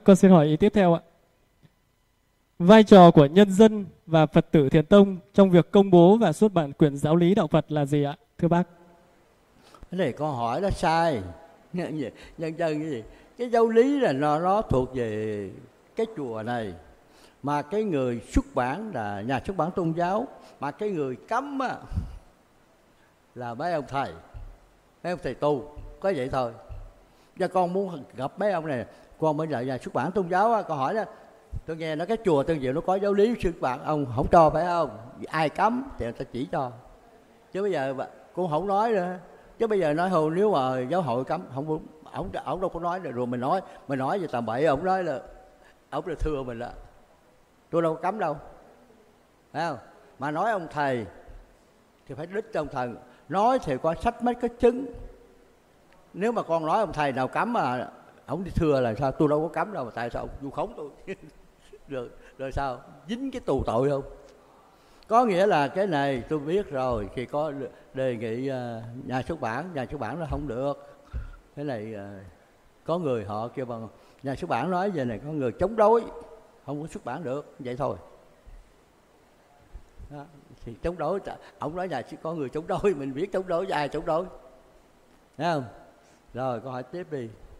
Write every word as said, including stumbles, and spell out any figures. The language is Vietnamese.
Con xin hỏi ý tiếp theo ạ. Vai trò của nhân dân và Phật tử Thiền Tông trong việc công bố và xuất bản quyển giáo lý đạo Phật là gì ạ, thưa bác? Cái này con hỏi nó sai. Nhân dân cái gì? Cái giáo lý là nó, nó thuộc về cái chùa này, mà cái người xuất bản là nhà xuất bản tôn giáo, mà cái người cấm á, là mấy ông thầy, mấy ông thầy tu, có vậy thôi. Cho con muốn gặp mấy ông này, con mới lại nhà xuất bản tôn giáo á, con hỏi đó, tôi nghe nói cái chùa Tân Diệu nó có giáo lý xuất bản, ông không cho phải không? Ai cấm thì người ta chỉ cho. Chứ bây giờ cũng không nói nữa. Chứ bây giờ nói hồi nếu mà giáo hội cấm, không ổng ổng đâu có nói rồi, rồi mình nói mình nói về tầm bậy, ổng nói là ổng là thưa mình đó. Tôi đâu có cấm đâu, phải không? Mà nói ông thầy thì phải đích cho ông thầy, nói thì có sách mấy cái chứng. Nếu mà con nói ông thầy nào cấm mà ổng đi thưa là sao? Tôi đâu có cấm đâu, mà tại sao ông vu khống tôi? rồi, rồi sao? Dính cái tù tội không? Có nghĩa là cái này tôi biết rồi, khi có đề nghị nhà xuất bản, nhà xuất bản nó không được. Cái này có người họ kêu bằng nhà xuất bản nói về này, có người chống đối, không có xuất bản được, vậy thôi. Đó. Thì chống đối, ông nói nhà có người chống đối, mình biết chống đối với ai chống đối, thấy không? Rồi câu hỏi tiếp đi.